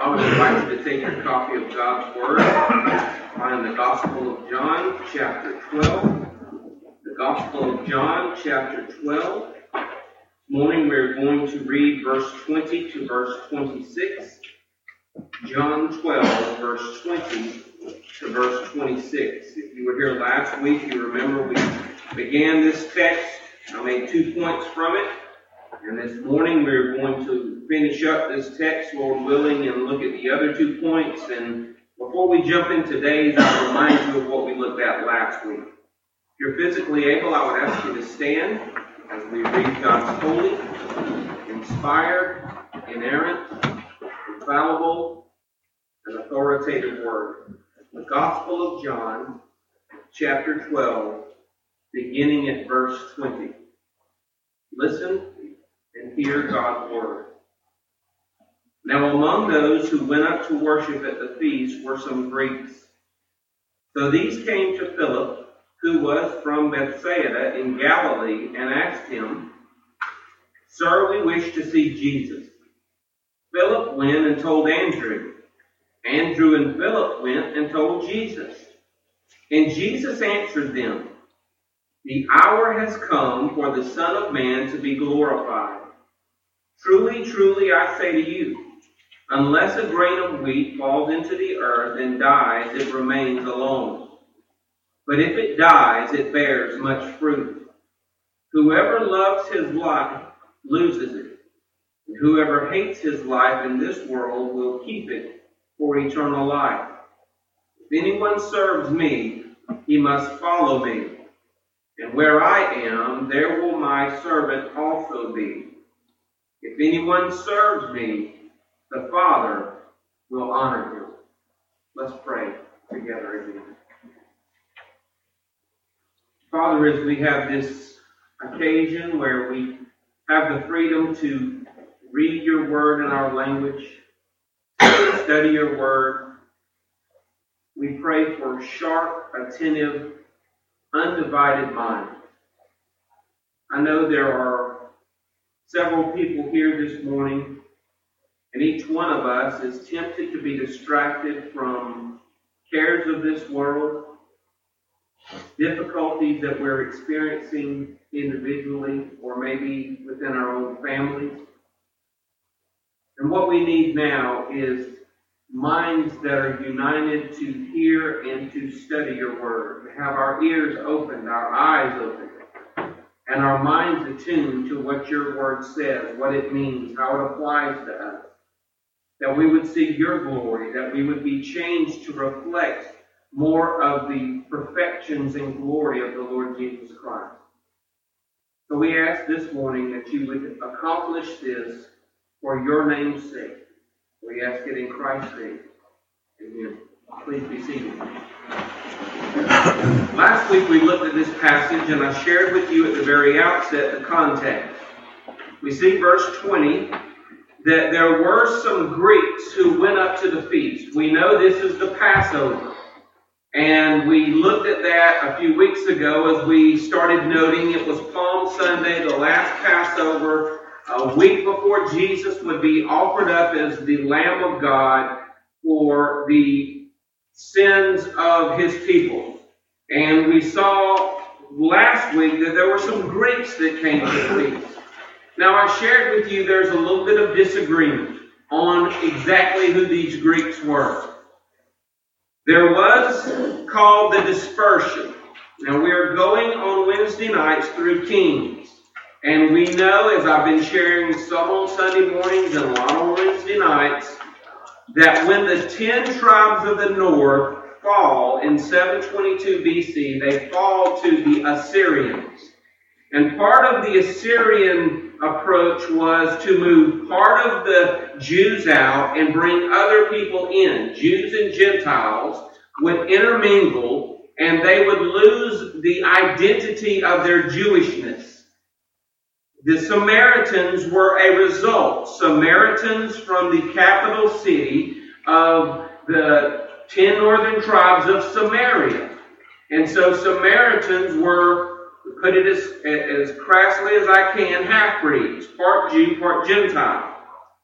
I would invite you to take your copy of God's Word, find the Gospel of John, chapter 12. The Gospel of John, chapter 12. This morning we're going to read verse 20 to verse 26. John 12, verse 20 to verse 26. If you were here last week, you remember we began this text. I made 2 points from it. And this morning we're going to finish up this text, Lord willing, and look at the other 2 points. And before we jump in today's, I'll remind you of what we looked at last week. If you're physically able, I would ask you to stand as we read God's holy, inspired, inerrant, infallible, and authoritative Word. The Gospel of John, chapter 12, beginning at verse 20. Listen and hear God's Word. Now among those who went up to worship at the feast were some Greeks. So these came to Philip, who was from Bethsaida in Galilee, and asked him, "Sir, we wish to see Jesus." Philip went and told Andrew. Andrew and Philip went and told Jesus. And Jesus answered them, "The hour has come for the Son of Man to be glorified. Truly, truly, I say to you, unless a grain of wheat falls into the earth and dies, it remains alone. But if it dies, it bears much fruit. Whoever loves his life loses it. And whoever hates his life in this world will keep it for eternal life. If anyone serves me, he must follow me. And where I am, there will my servant also be. If anyone serves me, the Father will honor him." Let's pray together again. Father, as we have this occasion where we have the freedom to read your word in our language, study your word, we pray for sharp, attentive, undivided minds. I know there are several people here this morning, and each one of us is tempted to be distracted from cares of this world, difficulties that we're experiencing individually or maybe within our own families. And what we need now is minds that are united to hear and to study your word, to have our ears opened, our eyes opened, and our minds attuned to what your word says, what it means, how it applies to us. That we would see your glory, that we would be changed to reflect more of the perfections and glory of the Lord Jesus Christ. So we ask this morning that you would accomplish this for your name's sake. We ask it in Christ's name. Amen. Please be seated. Last week we looked at this passage and I shared with you at the very outset the context. We see verse 20 that there were some Greeks who went up to the feast. We know this is the Passover. And we looked at that a few weeks ago as we started noting it was Palm Sunday, the last Passover, a week before Jesus would be offered up as the Lamb of God for the sins of his people. And we saw last week that there were some Greeks that came to the feast. Now I shared with you there's a little bit of disagreement on exactly who these Greeks were. There was called the dispersion. Now we are going on Wednesday nights through Kings. And we know, as I've been sharing some on Sunday mornings and a lot on Wednesday nights, that when the 10 tribes of the north fall in 722 BC, they fall to the Assyrians. And part of the Assyrian approach was to move part of the Jews out and bring other people in. Jews and Gentiles would intermingle and they would lose the identity of their Jewishness. The Samaritans were a result. Samaritans from the capital city of the 10 northern tribes of Samaria. And so Samaritans were, to put it as crassly as I can, half-breeds, part Jew, part Gentile.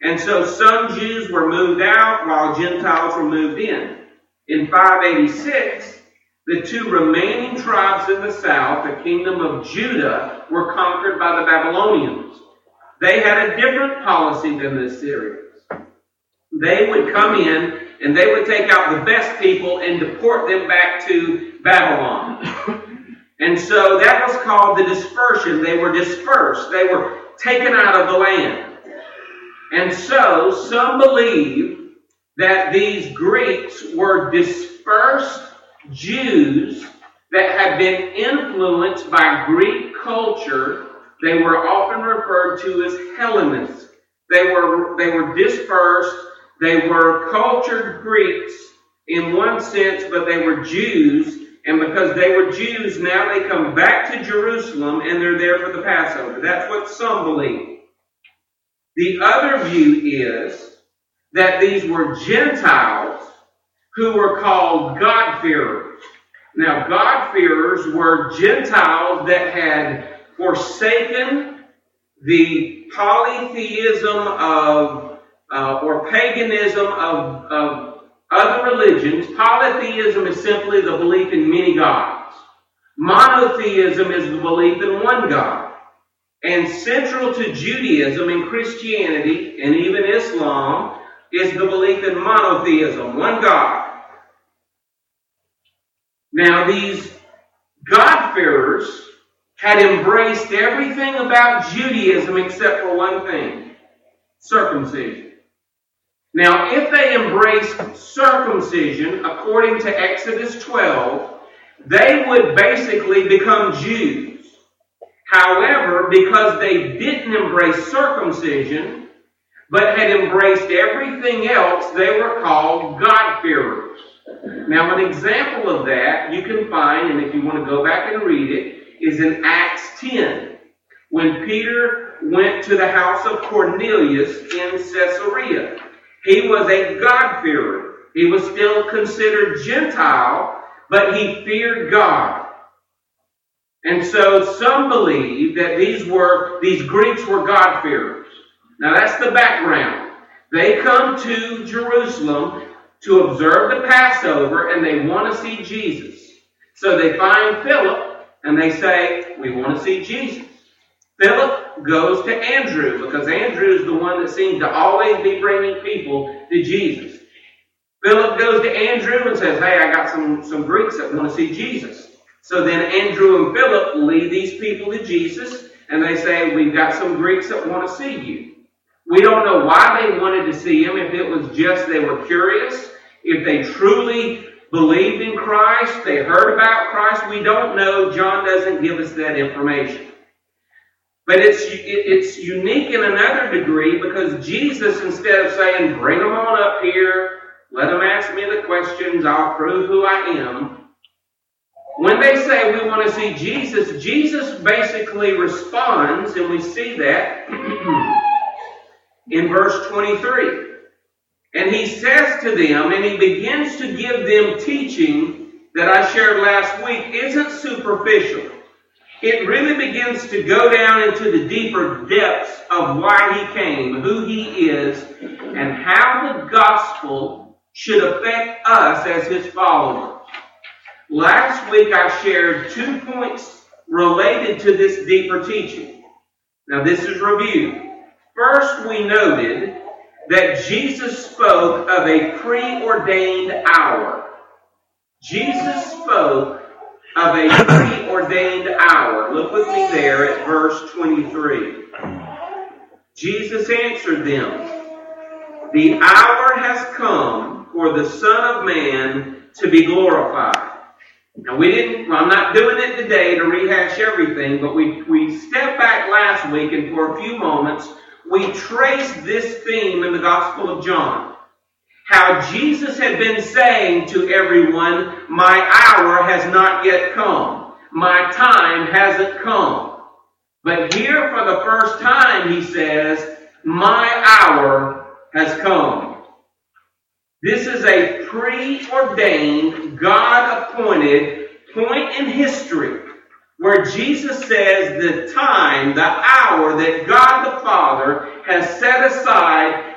And so some Jews were moved out while Gentiles were moved in. In 586, the two remaining tribes in the south, the kingdom of Judah, were conquered by the Babylonians. They had a different policy than the Assyrians. They would come in and they would take out the best people and deport them back to Babylon. And so that was called the dispersion. They were dispersed. They were taken out of the land. And so some believe that these Greeks were dispersed Jews that had been influenced by Greek culture. They were often referred to as Hellenists. They were dispersed. They were cultured Greeks in one sense, but they were Jews. And because they were Jews, now they come back to Jerusalem and they're there for the Passover. That's what some believe. The other view is that these were Gentiles who were called God-fearers. Now, God-fearers were Gentiles that had forsaken the polytheism or paganism of other religions. Polytheism is simply the belief in many gods. Monotheism is the belief in one God. And central to Judaism and Christianity and even Islam is the belief in monotheism, one God. Now, these God-fearers had embraced everything about Judaism except for one thing: circumcision. Now, if they embraced circumcision, according to Exodus 12, they would basically become Jews. However, because they didn't embrace circumcision, but had embraced everything else, they were called God-fearers. Now, an example of that you can find, and if you want to go back and read it, is in Acts 10. When Peter went to the house of Cornelius in Caesarea, he was a God-fearer. He was still considered Gentile, but he feared God. And so some believe that these Greeks were God-fearers. Now that's the background. They come to Jerusalem to observe the Passover, and they want to see Jesus. So they find Philip, and they say, we want to see Jesus. Philip goes to Andrew, because Andrew is the one that seems to always be bringing people to Jesus. Philip goes to Andrew and says, hey, I got some Greeks that want to see Jesus. So then Andrew and Philip lead these people to Jesus, and they say, we've got some Greeks that want to see you. We don't know why they wanted to see him, if it was just they were curious, if they truly believed in Christ, they heard about Christ. We don't know. John doesn't give us that information. But it's unique in another degree, because Jesus, instead of saying, bring them on up here, let them ask me the questions, I'll prove who I am. When they say we want to see Jesus, Jesus basically responds, and we see that in verse 23. And he says to them, and he begins to give them teaching that I shared last week, isn't superficial. It really begins to go down into the deeper depths of why he came, who he is, and how the gospel should affect us as his followers. Last week I shared 2 points related to this deeper teaching. Now this is review. First, we noted that Jesus spoke of a preordained hour. Jesus spoke of a preordained hour. Look with me there at verse 23. Jesus answered them, the hour has come for the Son of Man to be glorified. Now I'm not doing it today to rehash everything, but we stepped back last week, and for a few moments we traced this theme in the Gospel of John. How Jesus had been saying to everyone, my hour has not yet come. My time hasn't come. But here for the first time he says, my hour has come. This is a preordained, God-appointed point in history where Jesus says the time, the hour that God the Father has set aside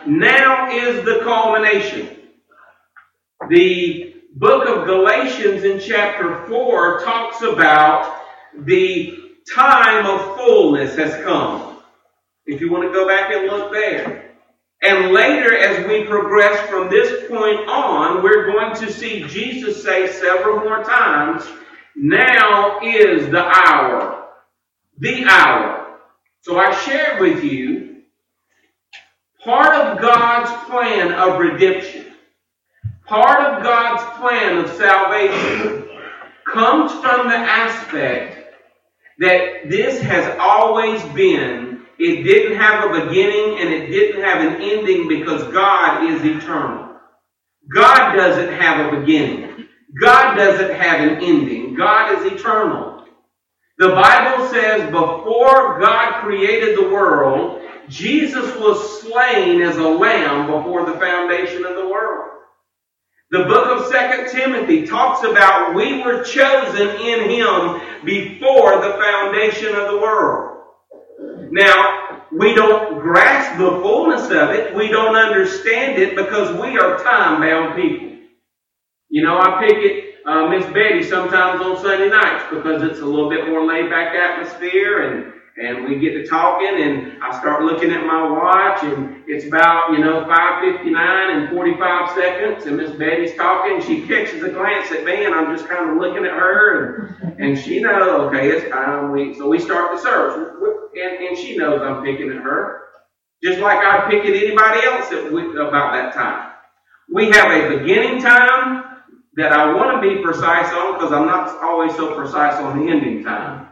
now is the culmination. The book of Galatians in chapter 4 talks about the time of fullness has come. If you want to go back and look there. And later, as we progress from this point on, we're going to see Jesus say several more times, now is the hour. The hour. So I shared with you part of God's plan of redemption. Part of God's plan of salvation comes from the aspect that this has always been. It didn't have a beginning and it didn't have an ending because God is eternal. God doesn't have a beginning. God doesn't have an ending. God is eternal. The Bible says before God created the world, Jesus was slain as a lamb before the foundation of the world. The book of 2 Timothy talks about we were chosen in Him before the foundation of the world. Now, we don't grasp the fullness of it. We don't understand it because we are time-bound people. You know, I pick it Miss Betty sometimes on Sunday nights because it's a little bit more laid-back atmosphere and we get to talking and I start looking at my watch and it's about, 5:59 and 45 seconds and Miss Betty's talking. She catches a glance at me and I'm just kind of looking at her and she knows, okay, it's time. So we start the service and she knows I'm picking at her. Just like I pick at anybody else about that time. We have a beginning time that I want to be precise on because I'm not always so precise on the ending time.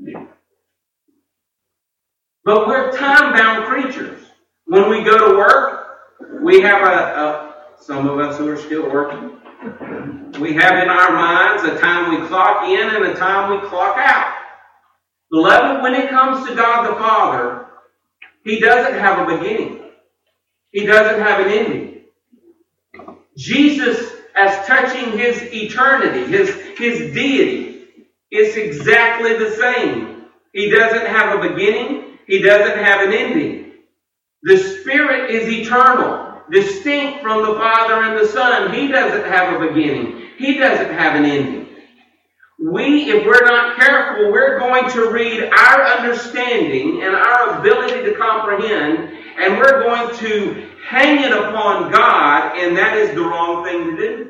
But we're time-bound creatures. When we go to work, we have some of us who are still working, we have in our minds a time we clock in and a time we clock out. Beloved, when it comes to God the Father, He doesn't have a beginning. He doesn't have an ending. Jesus, as touching His eternity, His deity, is exactly the same. He doesn't have a beginning. He doesn't have an ending. The Spirit is eternal, distinct from the Father and the Son. He doesn't have a beginning. He doesn't have an ending. If we're not careful, we're going to read our understanding and our ability to comprehend, and we're going to hang it upon God, and that is the wrong thing to do.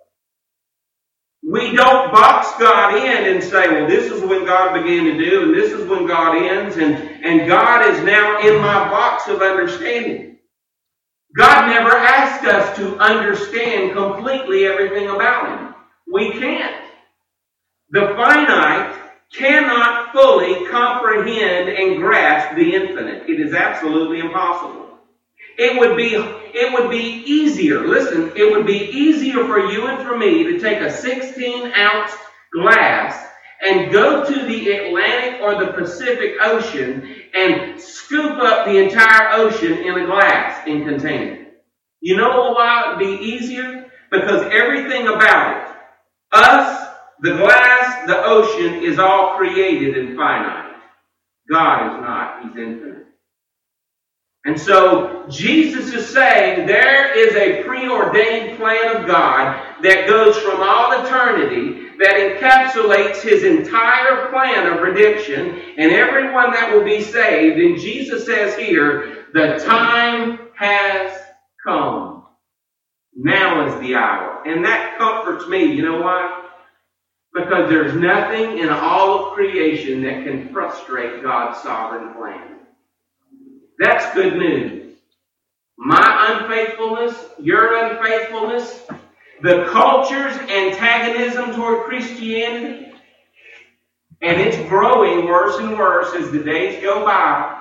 We don't box God in and say, well, this is when God began to do, and this is when God ends, and God is now in my box of understanding. God never asked us to understand completely everything about Him. We can't. The finite cannot fully comprehend and grasp the infinite. It is absolutely impossible. It would be easier, listen, it would be easier for you and for me to take a 16-ounce glass and go to the Atlantic or the Pacific Ocean and scoop up the entire ocean in a glass and contain it. You know why it would be easier? Because everything about it, us, the glass, the ocean, is all created and finite. God is not. He's infinite. And so Jesus is saying there is a preordained plan of God that goes from all eternity that encapsulates His entire plan of redemption and everyone that will be saved. And Jesus says here, the time has come. Now is the hour. And that comforts me. You know why? Because there's nothing in all of creation that can frustrate God's sovereign plan. That's good news. My unfaithfulness, your unfaithfulness, the culture's antagonism toward Christianity, and it's growing worse and worse as the days go by.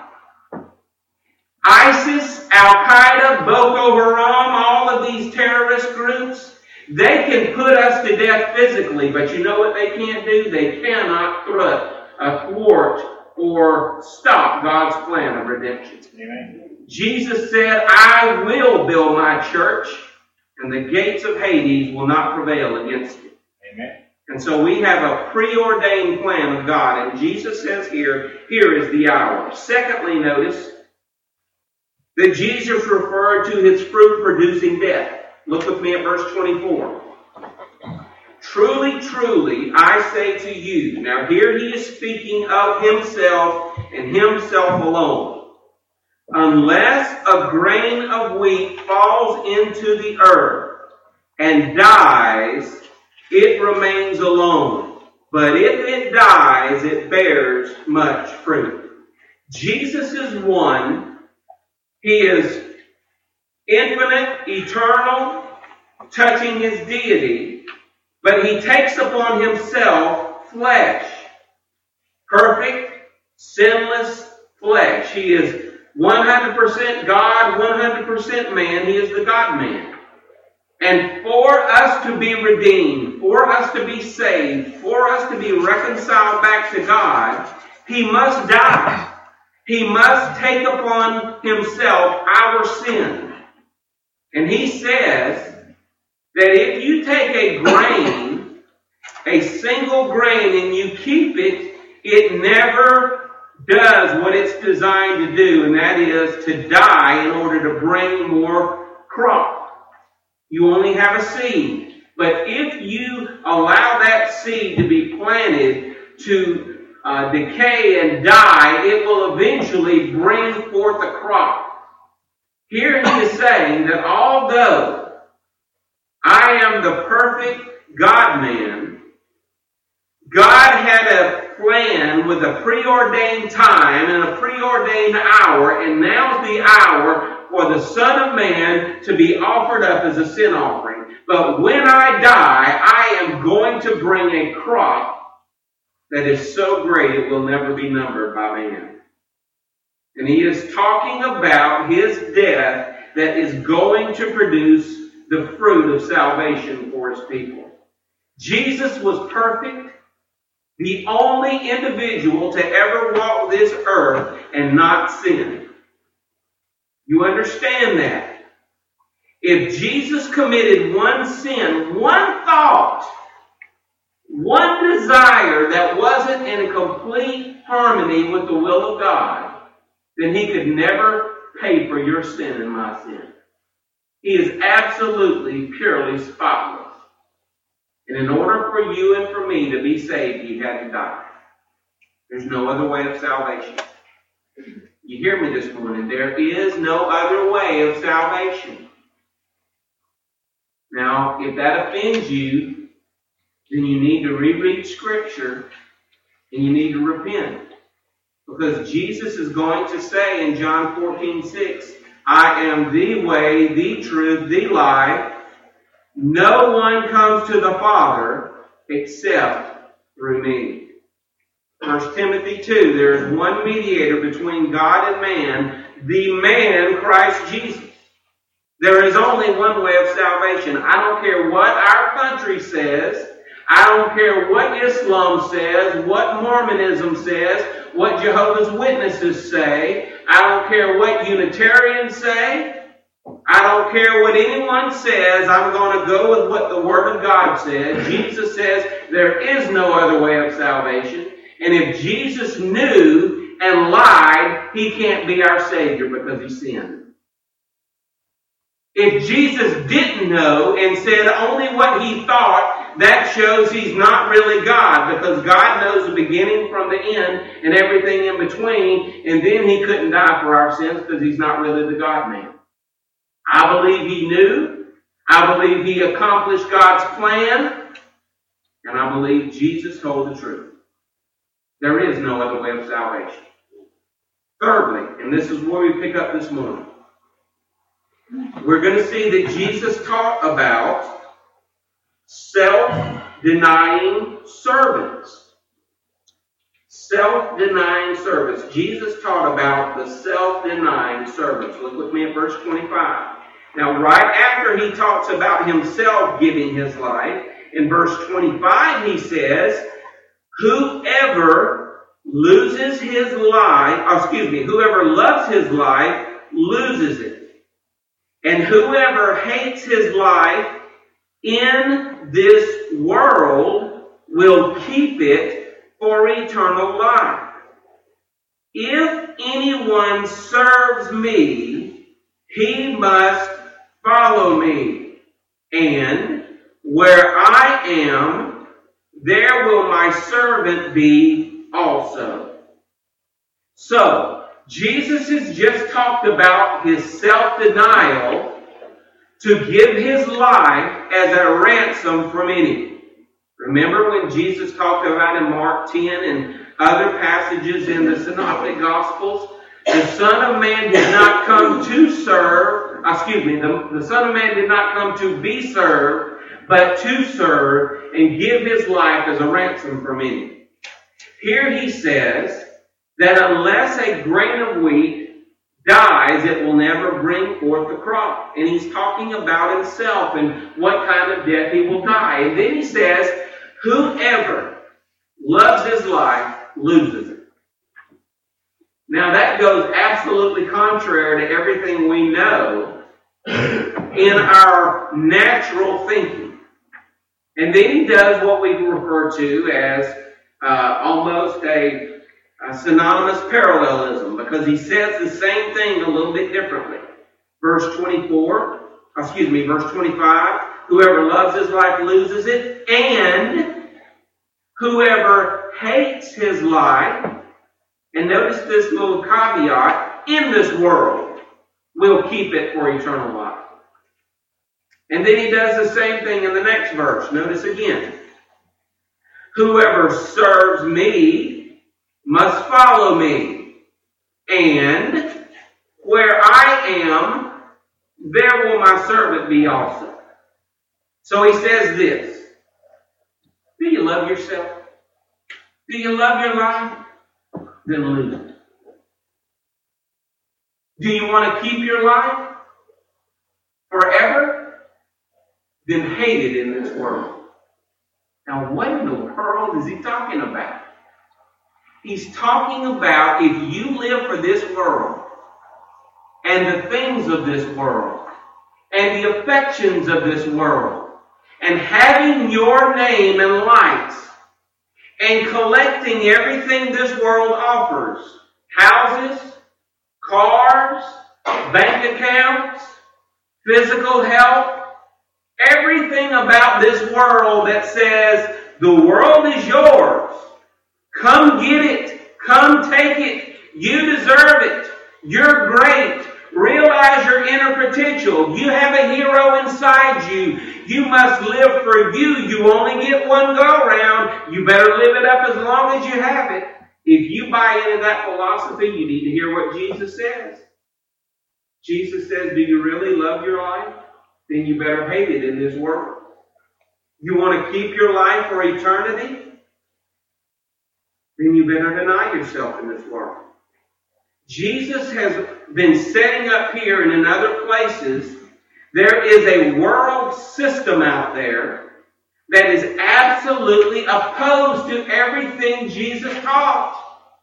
ISIS, Al-Qaeda, Boko Haram, all of these terrorist groups, they can put us to death physically, but you know what they can't do? They cannot thwart or stop God's plan of redemption. Amen. Jesus said, I will build my church, and the gates of Hades will not prevail against it. Amen. And so we have a preordained plan of God, and Jesus says here is the hour. Secondly, notice, that Jesus referred to his fruit-producing death. Look with me at verse 24. Truly, truly, I say to you. Now here he is speaking of himself and himself alone. Unless a grain of wheat falls into the earth and dies, it remains alone. But if it dies, it bears much fruit. Jesus is one. He is infinite, eternal, touching his deity, but he takes upon himself flesh. Perfect, sinless flesh. He is 100% God, 100% man. He is the God-man. And for us to be redeemed, for us to be saved, for us to be reconciled back to God, he must die. He must take upon himself our sin. And he says that if you take a grain, a single grain, and you keep it, it never does what it's designed to do, and that is to die in order to bring more crop. You only have a seed. But if you allow that seed to be planted to decay and die, it will eventually bring forth a crop. Here he is saying that although I am the perfect God-man, God had a plan with a preordained time and a preordained hour, and now's the hour for the Son of Man to be offered up as a sin offering. But when I die, I am going to bring a crop that is so great it will never be numbered by man. And he is talking about his death that is going to produce the fruit of salvation for his people. Jesus was perfect, the only individual to ever walk this earth and not sin. You understand that? If Jesus committed one sin, one thought, one desire that wasn't in complete harmony with the will of God, then he could never pay for your sin and my sin. He is absolutely, purely spotless. And in order for you and for me to be saved, he had to die. There's no other way of salvation. You hear me this morning. There is no other way of salvation. Now, if that offends you, then you need to reread Scripture and you need to repent. Because Jesus is going to say in John 14:6, I am the way, the truth, the life. No one comes to the Father except through me. 1 Timothy 2, there is one mediator between God and man, the man Christ Jesus. There is only one way of salvation. I don't care what our country says. I don't care what Islam says, what Mormonism says, what Jehovah's Witnesses say. I don't care what Unitarians say. I don't care what anyone says. I'm going to go with what the Word of God says. Jesus says there is no other way of salvation. And if Jesus knew and lied, he can't be our Savior because he sinned. If Jesus didn't know and said only what he thought, that shows he's not really God, because God knows the beginning from the end and everything in between, and then he couldn't die for our sins because he's not really the God-man. I believe he knew. I believe he accomplished God's plan. And I believe Jesus told the truth. There is no other way of salvation. Thirdly, and this is where we pick up this morning, we're going to see that Jesus taught about self-denying servants. Self-denying servants. Jesus taught about the self-denying servants. Look with me at verse 25. Now, right after he talks about himself giving his life, in verse 25 he says, whoever loses his life, whoever loves his life loses it. And whoever hates his life in this world will keep it for eternal life. If anyone serves me, he must follow me. And where I am, there will my servant be also. So, Jesus has just talked about his self-denial to give his life as a ransom for many. Remember when Jesus talked about in Mark 10 and other passages in the Synoptic Gospels? The Son of Man did not come to serve, the Son of Man did not come to be served, but to serve and give his life as a ransom for many. Here he says that unless a grain of wheat dies, it will never bring forth the crop. And he's talking about himself and what kind of death he will die. And then he says, whoever loves his life loses it. Now that goes absolutely contrary to everything we know in our natural thinking. And then he does what we refer to as almost a synonymous parallelism, because he says the same thing a little bit differently. Verse 25, whoever loves his life loses it, and whoever hates his life, and notice this little caveat, in this world, will keep it for eternal life. And then he does the same thing in the next verse. Notice again. Whoever serves me must follow me. And where I am, there will my servant be also. So he says this. Do you love yourself? Do you love your life? Then lose it. Do you want to keep your life forever? Then hate it in this world. Now, what in the world is he talking about? He's talking about if you live for this world and the things of this world and the affections of this world and having your name and lights and collecting everything this world offers, houses, cars, bank accounts, physical health, everything about this world that says the world is yours. Come get it. Come take it. You deserve it. You're great. Realize your inner potential. You have a hero inside you. You must live for you. You only get one go-round. You better live it up as long as you have it. If you buy into that philosophy, you need to hear what Jesus says. Jesus says, do you really love your life? Then you better hate it in this world. You want to keep your life for eternity? Then you better deny yourself in this world. Jesus has been setting up here and in other places, there is a world system out there that is absolutely opposed to everything Jesus taught.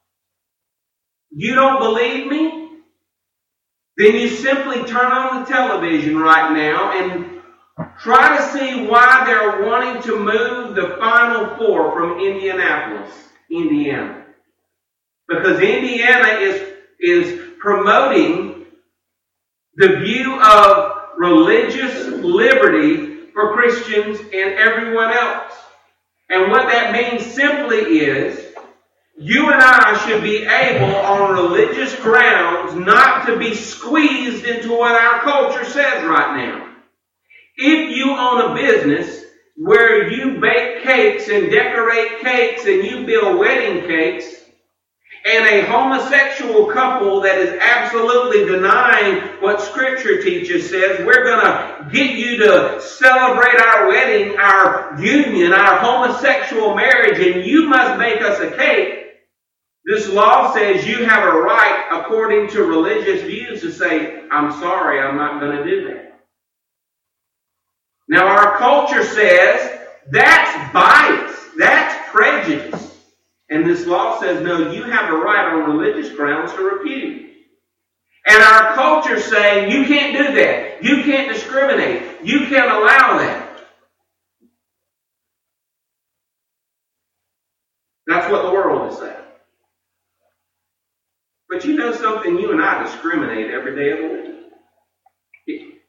You don't believe me? Then you simply turn on the television right now and try to see why they're wanting to move the Final Four from Indianapolis, Indiana. Because Indiana is promoting the view of religious liberty for Christians and everyone else. And what that means simply is you and I should be able, on religious grounds, not to be squeezed into what our culture says right now. If you own a business where you bake cakes and decorate cakes and you build wedding cakes, and a homosexual couple that is absolutely denying what Scripture teaches says, we're going to get you to celebrate our wedding, our union, our homosexual marriage, and you must make us a cake. This law says you have a right, according to religious views, to say, I'm sorry, I'm not going to do that. Now, our culture says that's bias, that's prejudice. And this law says, no, you have a right on religious grounds to refuse. And our culture is saying, you can't do that. You can't discriminate. You can't allow that. That's what the world is saying. But you know something? You and I discriminate every day of the week.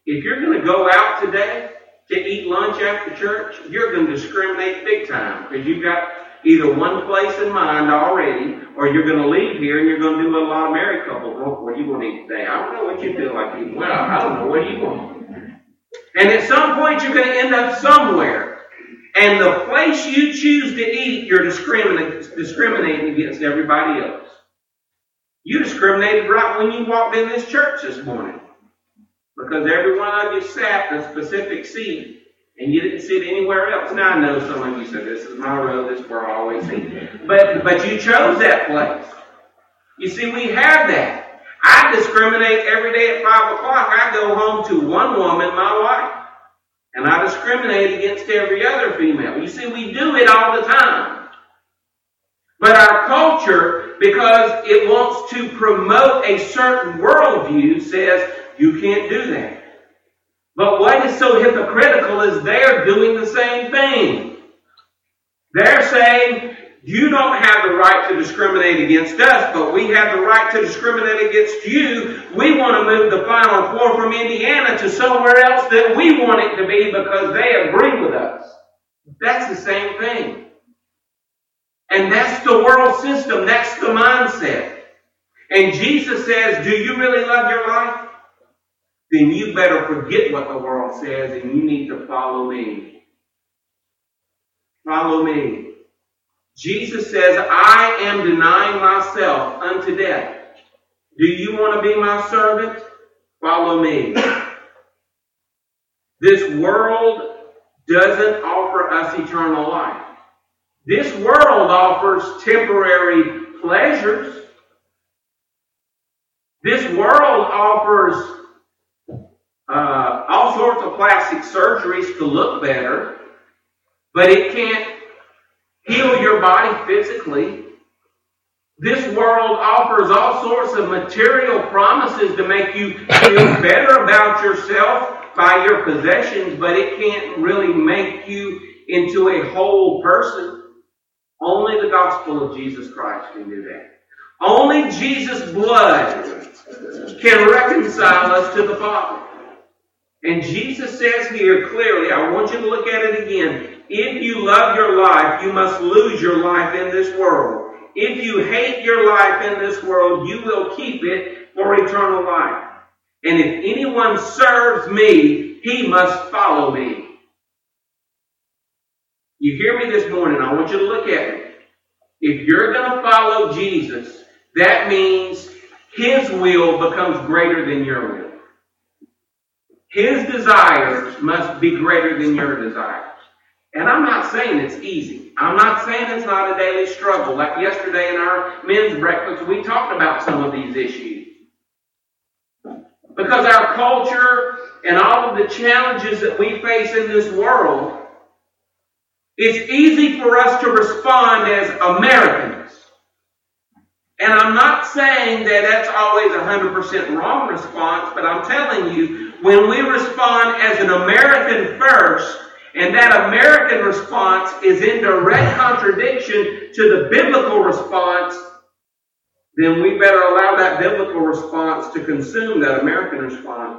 If you're going to go out today to eat lunch after church, you're going to discriminate big time because you've got either one place in mind already, or you're going to leave here and you're going to do what a lot of married couples want. What do you want to eat today? I don't know what you feel like eating. Well, I don't know. What do you want? And at some point, you're going to end up somewhere. And the place you choose to eat, you're discriminating against everybody else. You discriminated right when you walked in this church this morning. Because every one of you sat in a specific seat, and you didn't sit anywhere else. Now, I know some of you said, this is my row, this is where I always sit. But you chose that place. You see, we have that. I discriminate every day at 5 o'clock. I go home to one woman, my wife. And I discriminate against every other female. You see, we do it all the time. But our culture, because it wants to promote a certain worldview, says, you can't do that. But what is so hypocritical is they're doing the same thing. They're saying, you don't have the right to discriminate against us, but we have the right to discriminate against you. We want to move the Final Four from Indiana to somewhere else that we want it to be because they agree with us. That's the same thing. And that's the world system. That's the mindset. And Jesus says, do you really love your life? Then you better forget what the world says and you need to follow me. Follow me. Jesus says, I am denying myself unto death. Do you want to be my servant? Follow me. This world doesn't offer us eternal life. This world offers temporary pleasures. This world offers all sorts of plastic surgeries to look better, but it can't heal your body physically. This world offers all sorts of material promises to make you feel better about yourself by your possessions, but it can't really make you into a whole person. Only the gospel of Jesus Christ can do that. Only Jesus' blood can reconcile us to the Father. And Jesus says here clearly, I want you to look at it again. If you love your life, you must lose your life in this world. If you hate your life in this world, you will keep it for eternal life. And if anyone serves me, he must follow me. You hear me this morning, I want you to look at me. If you're going to follow Jesus, that means His will becomes greater than your will. His desires must be greater than your desires. And I'm not saying it's easy. I'm not saying it's not a daily struggle. Like yesterday in our men's breakfast, we talked about some of these issues. Because our culture and all of the challenges that we face in this world, it's easy for us to respond as Americans. And I'm not saying that that's always a 100% wrong response, but I'm telling you, when we respond as an American first, and that American response is in direct contradiction to the biblical response, then we better allow that biblical response to consume that American response.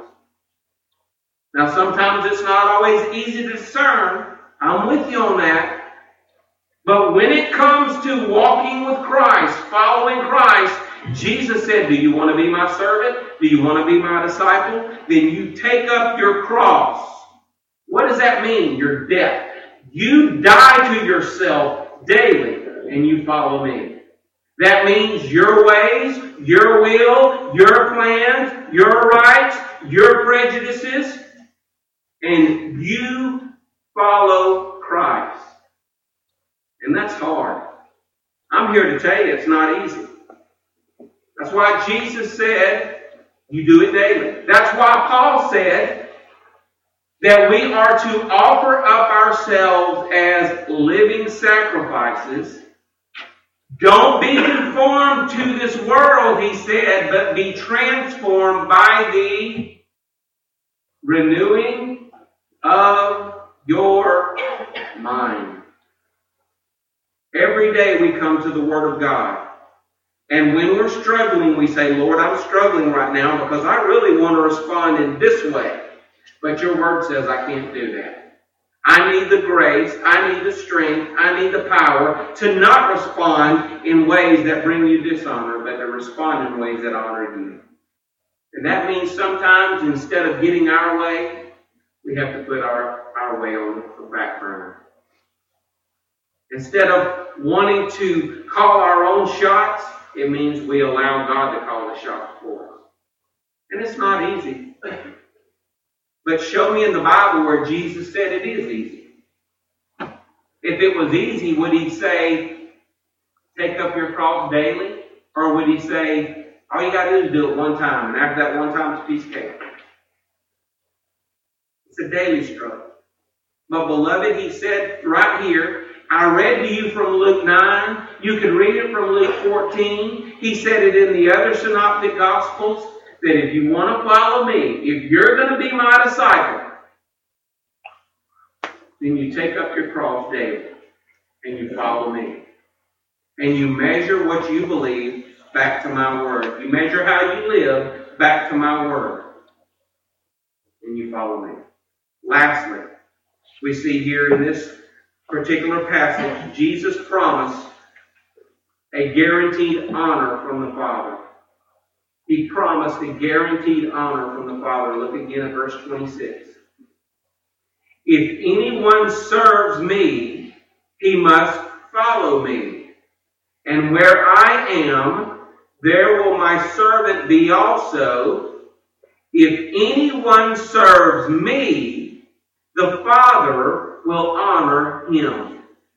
Now, sometimes it's not always easy to discern. I'm with you on that. But when it comes to walking with Christ, following Christ, Jesus said, do you want to be my servant? Do you want to be my disciple? Then you take up your cross. What does that mean? Your death. You die to yourself daily and you follow me. That means your ways, your will, your plans, your rights, your prejudices, and you follow Christ. And that's hard. I'm here to tell you it's not easy. That's why Jesus said you do it daily. That's why Paul said that we are to offer up ourselves as living sacrifices. Don't be conformed to this world, he said, but be transformed by the renewing of your mind. Every day we come to the Word of God. And when we're struggling, we say, Lord, I'm struggling right now because I really want to respond in this way. But your word says I can't do that. I need the grace, I need the strength, I need the power to not respond in ways that bring you dishonor, but to respond in ways that honor you. And that means sometimes instead of getting our way, we have to put our way on the back burner. Instead of wanting to call our own shots, it means we allow God to call the shots for us. And it's not easy. But show me in the Bible where Jesus said it is easy. If it was easy, would he say, take up your cross daily? Or would he say, all you got to do is do it one time, and after that one time, it's a piece of cake? It's a daily struggle. But beloved, he said right here, I read to you from Luke 9. You can read it from Luke 14. He said it in the other synoptic gospels, that if you want to follow me, if you're going to be my disciple, then you take up your cross daily and you follow me. And you measure what you believe back to my word. You measure how you live back to my word. And you follow me. Lastly, we see here in this particular passage, Jesus promised a guaranteed honor from the Father. He promised a guaranteed honor from the Father. Look again at verse 26. If anyone serves me, he must follow me. And where I am, there will my servant be also. If anyone serves me, the Father will honor him.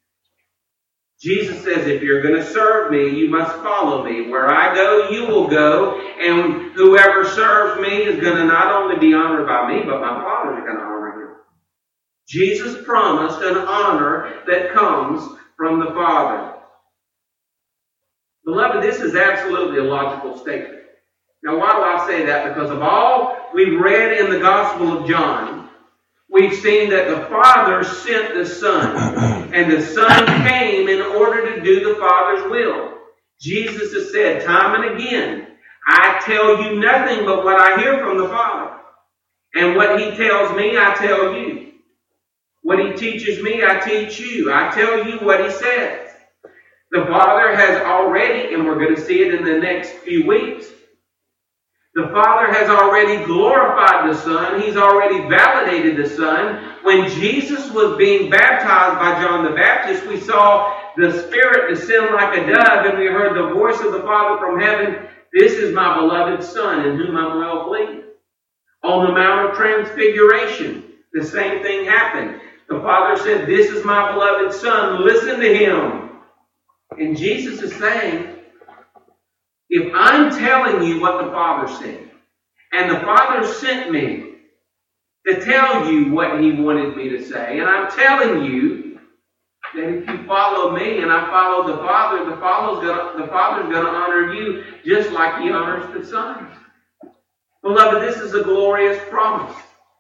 Jesus says, if you're going to serve me, you must follow me. Where I go, you will go. And whoever serves me is going to not only be honored by me, but my Father is going to honor him. Jesus promised an honor that comes from the Father. Beloved, this is absolutely a logical statement. Now, why do I say that? Because of all we've read in the Gospel of John, we've seen that the Father sent the Son, and the Son came in order to do the Father's will. Jesus has said time and again, I tell you nothing but what I hear from the Father. And what he tells me, I tell you. What he teaches me, I teach you. I tell you what he says. The Father has already, and we're going to see it in the next few weeks, the Father has already glorified the Son. He's already validated the Son. When Jesus was being baptized by John the Baptist, we saw the Spirit descend like a dove, and we heard the voice of the Father from heaven, this is my beloved Son, in whom I'm well pleased. On the Mount of Transfiguration, the same thing happened. The Father said, this is my beloved Son, listen to him. And Jesus is saying, if I'm telling you what the Father said, and the Father sent me to tell you what he wanted me to say, and I'm telling you that if you follow me and I follow the Father, the Father's going to honor you just like he honors the Son. Beloved, this is a glorious promise.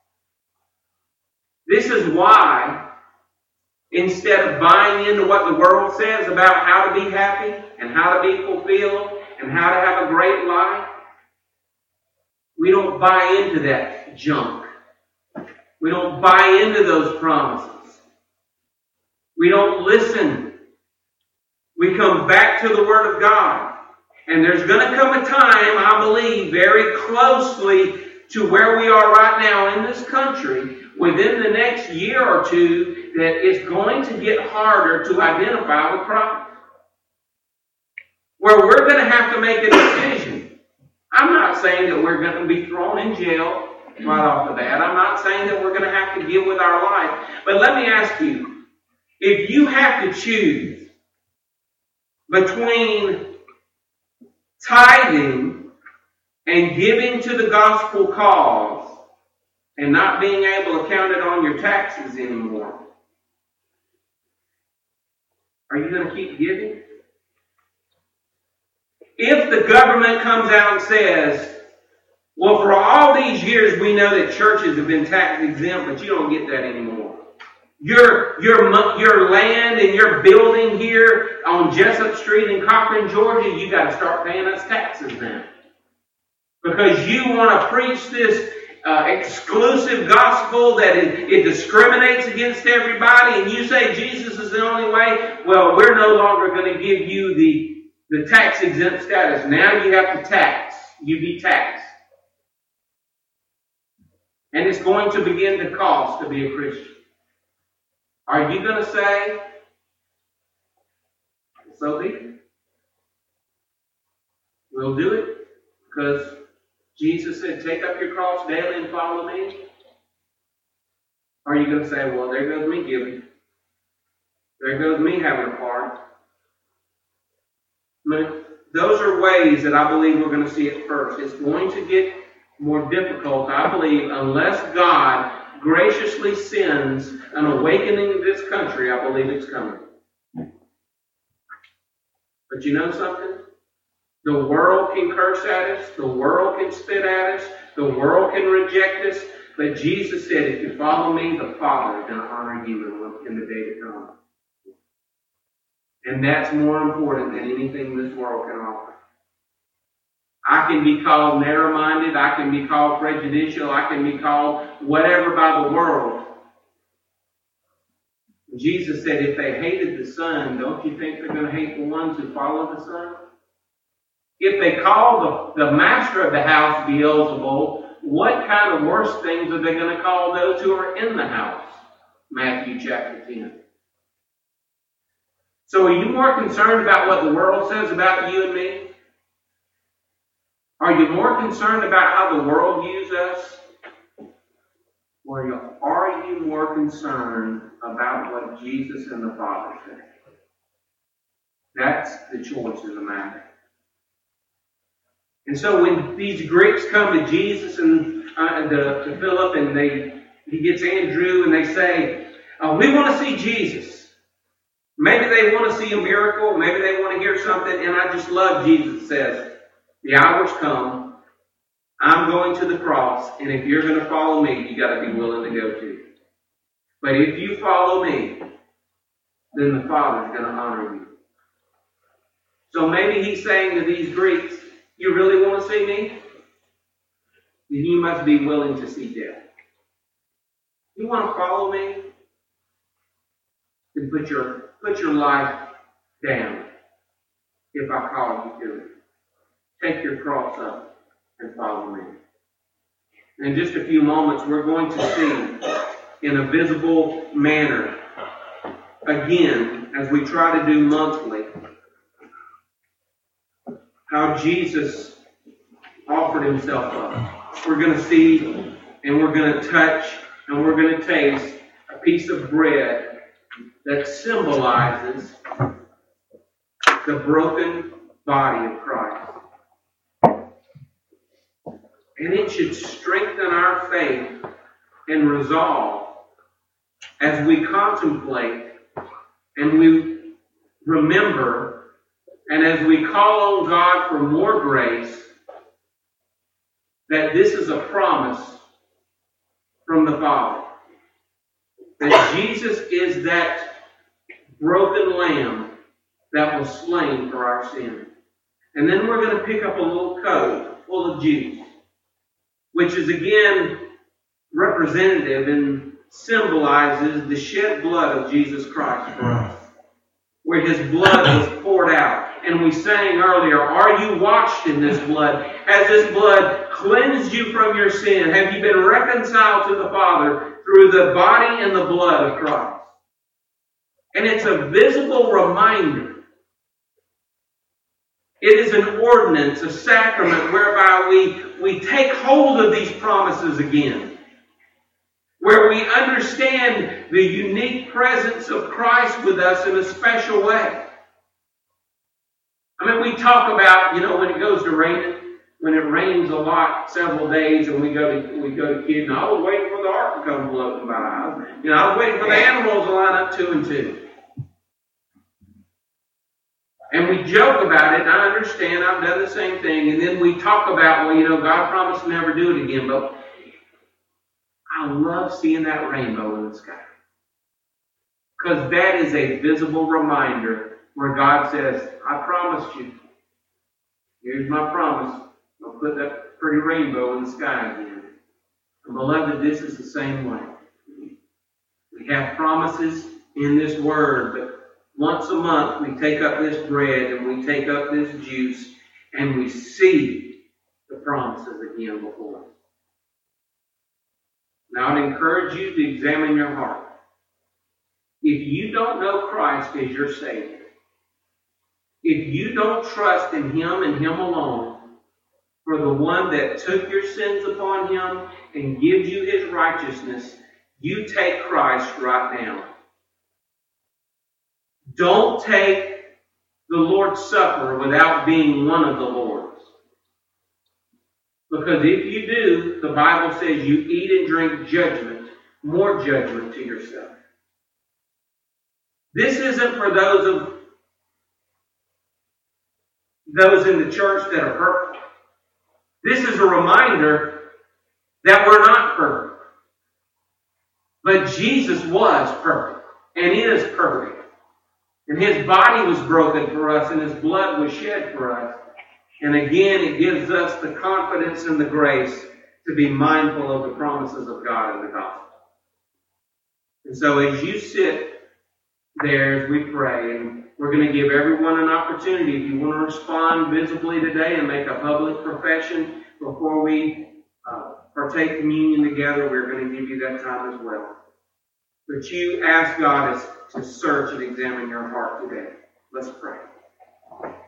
This is why, instead of buying into what the world says about how to be happy and how to be fulfilled and how to have a great life, we don't buy into that junk. We don't buy into those promises. We don't listen. We come back to the Word of God. And there's going to come a time, I believe, very closely to where we are right now in this country, within the next year or two, that it's going to get harder to identify with Christ. Where we're going to have to make a decision. I'm not saying that we're going to be thrown in jail right off the bat. I'm not saying that we're going to have to deal with our life. But let me ask you, if you have to choose between tithing and giving to the gospel cause and not being able to count it on your taxes anymore, are you going to keep giving? If the government comes out and says, well, for all these years we know that churches have been tax exempt, but you don't get that anymore. Your land and your building here on Jessup Street in Cochran, Georgia, you got to start paying us taxes now. Because you want to preach this exclusive gospel that it discriminates against everybody, and you say Jesus is the only way, well, we're no longer going to give you the tax-exempt status. Now you have to tax. You be taxed. And it's going to begin to cost to be a Christian. Are you going to say, so be it? We'll do it because Jesus said, take up your cross daily and follow me? Or are you going to say, well, there goes me giving. There goes me having a part. Those are ways that I believe we're going to see it first. It's going to get more difficult, I believe, unless God graciously sends an awakening in this country. I believe it's coming. But you know something? The world can curse at us. The world can spit at us. The world can reject us. But Jesus said, if you follow me, the Father is going to honor you in the day to come. And that's more important than anything this world can offer. I can be called narrow-minded. I can be called prejudicial. I can be called whatever by the world. Jesus said, if they hated the Son, don't you think they're going to hate the ones who follow the Son? If they call the master of the house Beelzebul, what kind of worse things are they going to call those who are in the house? Matthew chapter 10. So are you more concerned about what the world says about you and me? Are you more concerned about how the world views us? Or are you more concerned about what Jesus and the Father say? That's the choice of the matter. And so when these Greeks come to Jesus and to Philip, and he gets Andrew, and they say, we want to see Jesus. Maybe they want to see a miracle. Maybe they want to hear something. And I just love Jesus says, the hour's come. I'm going to the cross. And if you're going to follow me, you got to be willing to go too. But if you follow me, then the Father's going to honor you. So maybe he's saying to these Greeks, you really want to see me? Then you must be willing to see death. You want to follow me? Then put your life down if I call you to it. Take your cross up and follow me. In just a few moments, we're going to see in a visible manner, again, as we try to do monthly, how Jesus offered himself up. We're going to see, and we're going to touch, and we're going to taste a piece of bread that symbolizes the broken body of Christ. And it should strengthen our faith and resolve as we contemplate and we remember and as we call on God for more grace, that this is a promise from the Father. That Jesus is that broken lamb that was slain for our sin. And then we're going to pick up a little coat full of juice, which is again representative and symbolizes the shed blood of Jesus Christ for us, where his blood was poured out. And we sang earlier, are you washed in this blood? Has this blood cleansed you from your sin? Have you been reconciled to the Father through the body and the blood of Christ? And it's a visible reminder. It is an ordinance, a sacrament whereby we take hold of these promises again. Where we understand the unique presence of Christ with us in a special way. I mean, we talk about, when it goes to raining, when it rains a lot, several days, and we go to kids, and I was waiting for the ark to come floating by. I was waiting for the animals to line up 2 and 2. And we joke about it, and I understand, I've done the same thing, and then we talk about, God promised to never do it again, but I love seeing that rainbow in the sky. Because that is a visible reminder where God says, I promised you. Here's my promise. I'll put that pretty rainbow in the sky again. And beloved, this is the same way. We have promises in this Word, but once a month we take up this bread and we take up this juice and we see the promises again before us. Now I'd encourage you to examine your heart. If you don't know Christ as your Savior, if you don't trust in Him and Him alone, for the one that took your sins upon Him and gives you His righteousness, you take Christ right now. Don't take the Lord's Supper without being one of the Lord's. Because if you do, the Bible says you eat and drink judgment, more judgment to yourself. This isn't for those in the church that are perfect. This is a reminder that we're not perfect. But Jesus was perfect and is perfect. And His body was broken for us and His blood was shed for us. And again, it gives us the confidence and the grace to be mindful of the promises of God in the gospel. And so as you sit there as we pray, and we're going to give everyone an opportunity, if you want to respond visibly today and make a public profession before we partake communion together, we're going to give you that time as well. But you ask God to search and examine your heart today. Let's pray.